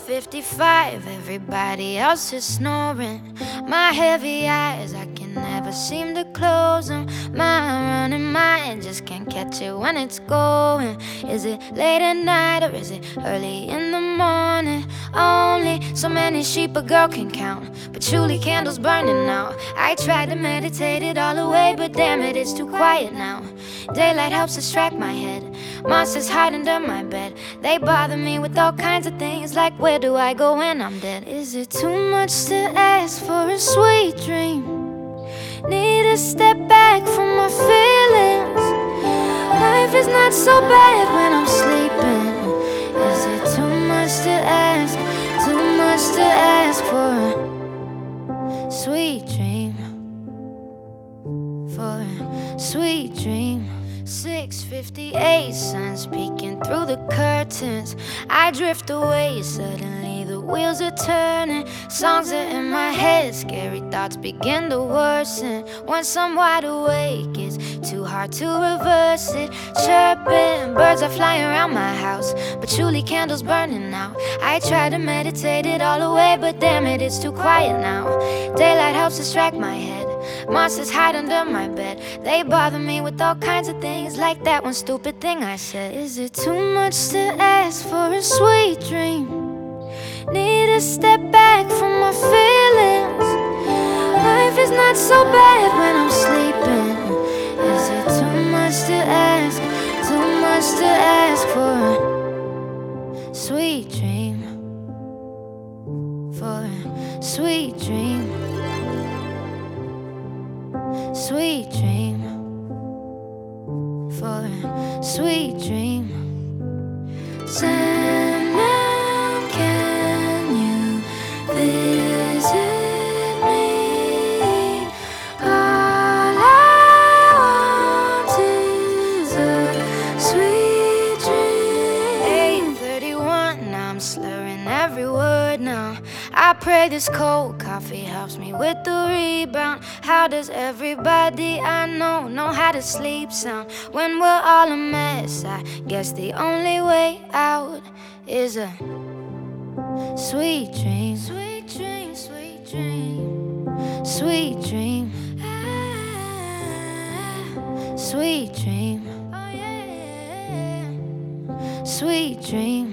4:55, everybody else is snoring. My heavy eyes, I can never seem to close them. My running mind just can't catch it when it's going. Is it late at night or is it early in the morning? Only so many sheep a girl can count, patchouli candles burning out. I tried to meditate it all away, but damn it, it's too quiet now. Daylight helps distract my head. Monsters hide under my bed. They bother me with all kinds of things, like where do I go when I'm dead? Is it too much to ask for a sweet dream? Need to step back from my feelings. Life is not so bad when I'm sleeping. Is it too much to ask? Too much to ask for a sweet dream? For a sweet dream. 6:58, sun's peeking through the curtains. I drift away, suddenly the wheels are turning. Songs are in my head, scary thoughts begin to worsen. Once I'm wide awake, it's too hard to reverse it. Chirping, birds are flying around my house, patchouli candles burning out. I try to meditate it all away, but damn it, it's too quiet now. Daylight helps distract my head. Monsters hide under my bed. They bother me with all kinds of things, like that one stupid thing I said. Is it too much to ask for a sweet dream? Need to step back from my feelings. Life is not so bad when I'm sleeping. Is it too much to ask? Too much to ask for a sweet dream? For a sweet dream. Sweet dream. For a sweet dream. Sandman, can you visit me? All I want is a sweet dream. 8:31, now I'm slurring every word now. I pray this cold coffee helps me with the rebound. How does everybody I know how to sleep sound when we're all a mess? I guess the only way out is a sweet dream. Sweet dream, sweet dream. Sweet dream. Sweet dream. Oh yeah. Sweet dream.